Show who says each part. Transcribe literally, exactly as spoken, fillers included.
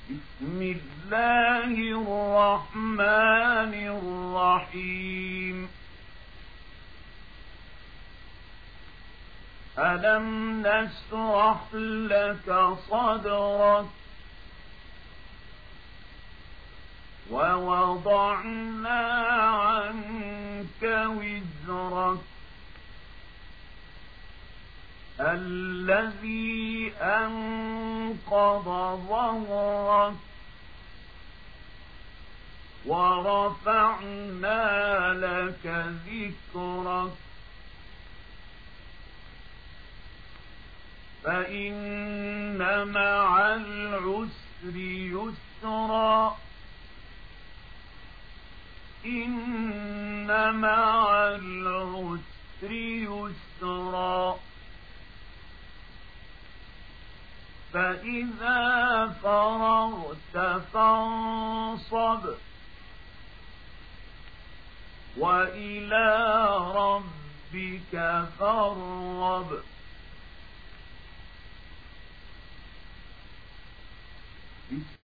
Speaker 1: بسم الله الرحمن الرحيم. ألم نشرح لك صدرك ووضعنا عنك وزرك الذي أنقض ظهرك ورفعنا لك ذكرك فإن مع العسر يسرا إن مع العسر يسرا فإذا فرغت فانصب وإلى ربك فارغب.